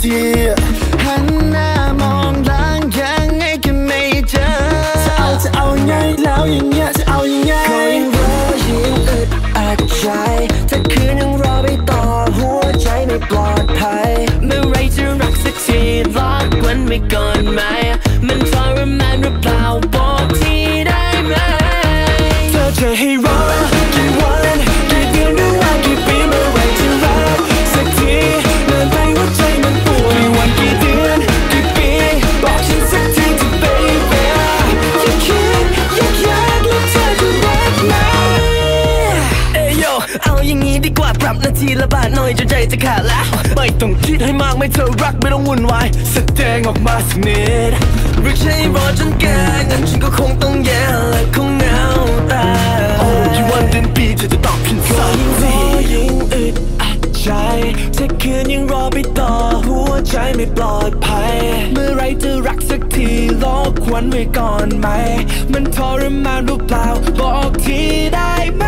ทีหันหน้ามองหลังยังไงก็ไม่เจอจะเอายังไงแล้วอย่างเงี้ยจะเอายังไงก็ยิ่งรอยิ่งอึดอัดใจถ้าคืนยังรอไปต่อหัวใจไม่ปลอดภัยเมื่อไรจะรักสักทีล็อกวันไว้ก่อนไหมมันทรมานหรือเปล่าบอกทีได้ไหมเธอจะให้รอกี่วันกี่เดือนหรือว่ากี่ปีเมื่อไรจะรักสักทีนานไปหัวใจมันปวดกี่วันกี่เดือนกี่ปีบอกฉันสักทีเถอะ baby อย่าคิดอยากแล้วเธอจะรักไหมเอ้ยโยเอาอย่างงี้ดีกว่าปรับนาทีละบาทหน่อยจนใจจะขาดแล้วไม่ต้องคิดให้มากไม่เธอรักไม่ต้องวุ่นวายแสดงออกมาสักนิดหรือใช่รอจนแก่งั้นฉันก็คงต้องแย่และคงเหงาตายโอ้กี่วันเดือนปีเธอจะตอบฉันสักทียิ่งอึดอัดใจถ้าคืนยังรอไปต่อหัวใจไม่ปลอดภัยเมื่อไรจะรักสักทีล็อกควันไว้ก่อนไหมมันทรมานหรือเปล่าบอกทีได้ไหม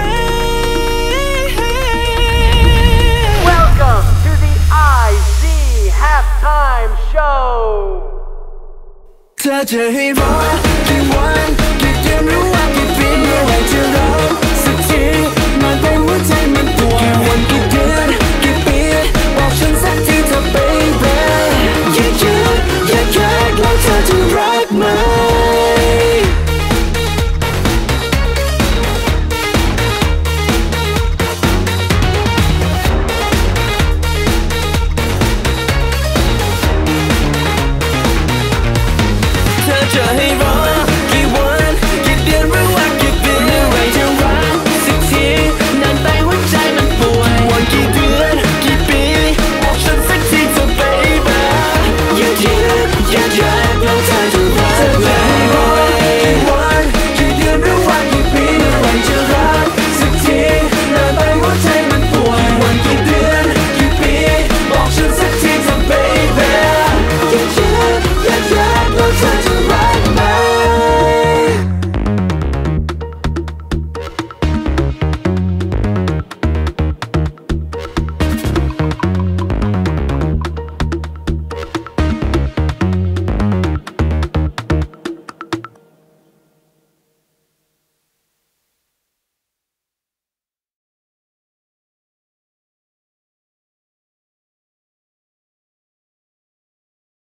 Welcome to the IZ Halftime Show เธอจะให้รอกี่วันกี่เดือนหรือว่ากี่ปีเมื่อไรจะรักสักทีนานไปหัวใจมันปวดกี่วันกี่เดือนกี่ปีบอกฉันสักทีเถอะ baby อยากแล้วเธอจะรักไหมเธอจะให้รอ